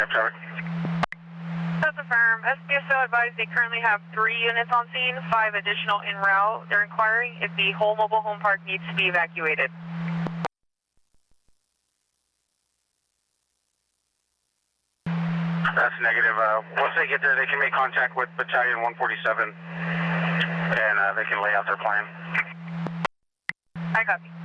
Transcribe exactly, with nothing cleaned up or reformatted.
Trevor. That's affirmed. S P S O advised they currently have three units on scene, five additional en route. They're inquiring if the whole mobile home park needs to be evacuated. That's negative. Uh, once they get there, they can make contact with Battalion one forty-seven, and uh, they can lay out their plan. I copy.